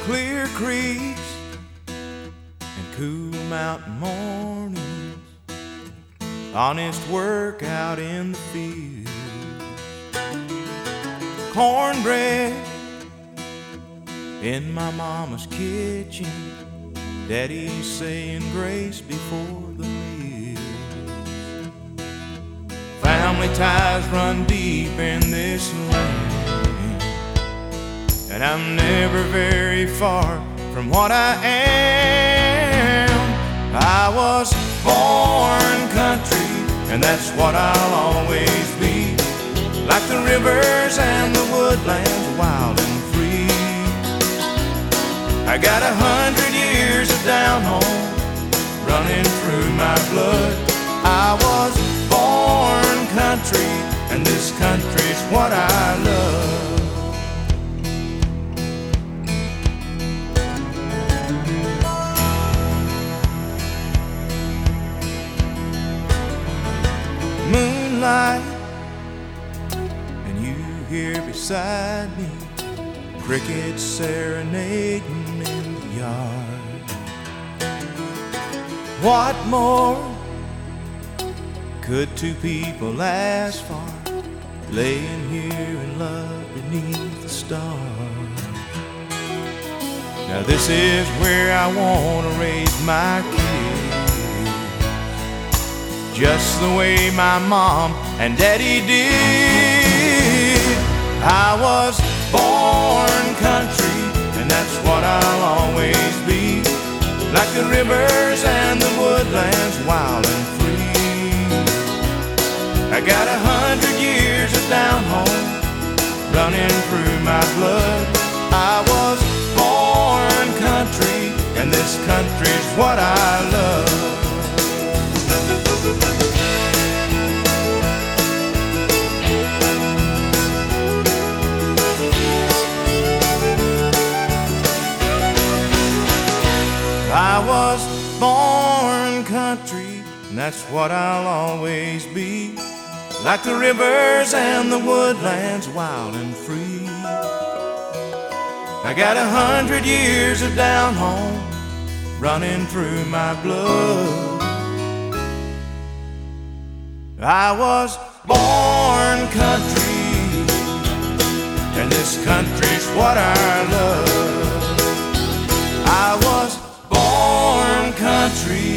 clear creeks and cool mountain mornings, honest work out in the field, cornbread in my mama's kitchen, daddy saying grace before the meal. Family ties run deep in this land, and I'm never very far from what I am. I was born country, and that's what I'll always be, like the rivers and the woodlands, wild and free. I got 100 years of down home running through my blood. I was born country, and this country's what I love. Moonlight, and you here beside me, crickets serenading in the yard. What more could two people ask for, laying here in love beneath the stars? Now this is where I want to raise my kids, just the way my mom and daddy did. I was born country, and that's what I'll always be, like the rivers and the woodlands, wild and free. I got 100 years of down home running through my blood. I was born country, and this country's what I love. I was born country, and that's what I'll always be, like the rivers and the woodlands, wild and free. I got 100 years of down home running through my blood. I was born country, and this country's what I love. I was born country,